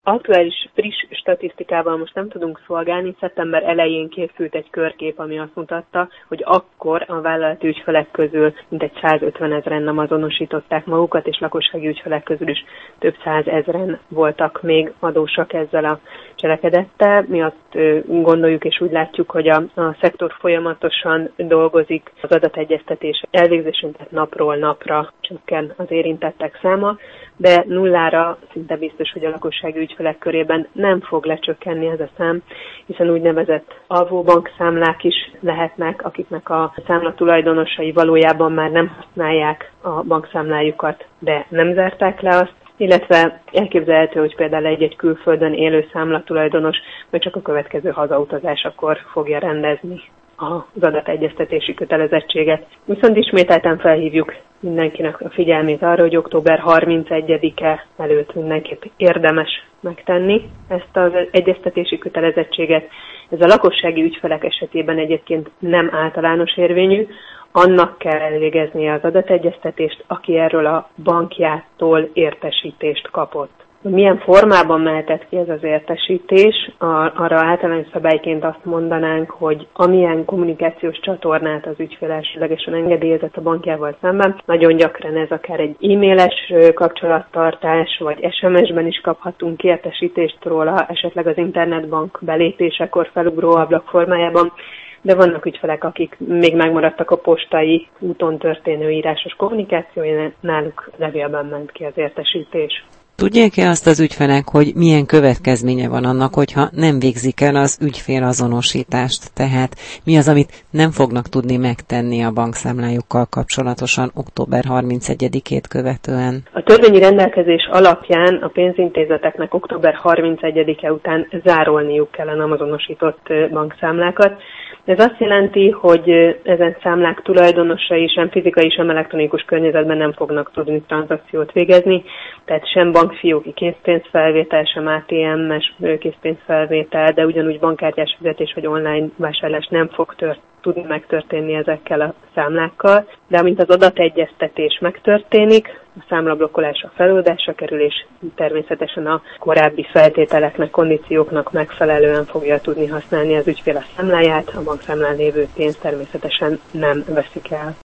Aktuális, friss statisztikával most nem tudunk szolgálni. Szeptember elején készült egy körkép, ami azt mutatta, hogy akkor a vállalati ügyfelek közül mintegy 150 000 nem azonosították magukat, és lakossági ügyfelek közül is több 100 000 voltak még adósak ezzel a cselekedettel. Mi azt gondoljuk és úgy látjuk, hogy a szektor folyamatosan dolgozik az adategyeztetés elvégzésén, tehát napról napra csökken az érintettek száma, de nullára szinte biztos, hogy a lakossági ügyfelek körében nem fog lecsökkenni ez a szám, hiszen úgynevezett alvóbankszámlák is lehetnek, akiknek a számla tulajdonosai valójában már nem használják a bankszámlájukat, de nem zárták le azt, illetve elképzelhető, hogy például egy külföldön élő számlatulajdonos vagy csak a következő hazautazásakor fogja rendezni az adategyeztetési kötelezettséget. Viszont ismételten felhívjuk mindenkinek a figyelmét arra, hogy október 31-e előtt mindenképp érdemes megtenni ezt az egyeztetési kötelezettséget. Ez a lakossági ügyfelek esetében egyébként nem általános érvényű, annak kell elvégeznie az adategyeztetést, aki erről a bankjától értesítést kapott. Milyen formában mehetett ki ez az értesítés? Arra általános szabályként azt mondanánk, hogy amilyen kommunikációs csatornát az ügyfél elsődlegesen engedélyezett a bankjával szemben, nagyon gyakran ez akár egy e-mailes kapcsolattartás, vagy SMS-ben is kaphatunk értesítést róla, esetleg az internetbank belépésekor felugró ablak formájában, de vannak ügyfelek, akik még megmaradtak a postai úton történő írásos kommunikációja, náluk levélben ment ki az értesítés. Tudják-e azt az ügyfelek, hogy milyen következménye van annak, hogyha nem végzik el az ügyfélazonosítást? Tehát mi az, amit nem fognak tudni megtenni a bankszámlájukkal kapcsolatosan október 31-ét követően? A törvényi rendelkezés alapján a pénzintézeteknek október 31-e után zárolniuk kell a nem azonosított bankszámlákat. Ez azt jelenti, hogy ezen számlák tulajdonosai sem fizikai, sem elektronikus környezetben nem fognak tudni tranzakciót végezni, tehát sem bankfióki készpénzfelvétel, sem ATM-es készpénzfelvétel, de ugyanúgy bankkártyás fizetés vagy online vásárlás nem fog tudni megtörténni ezekkel a számlákkal, de amint az adategyeztetés megtörténik, a számlablokkolásra feloldásra kerül, és természetesen a korábbi feltételeknek, kondícióknak megfelelően fogja tudni használni az ügyfél a számláját, a bankszámlán lévő pénzt természetesen nem veszik el.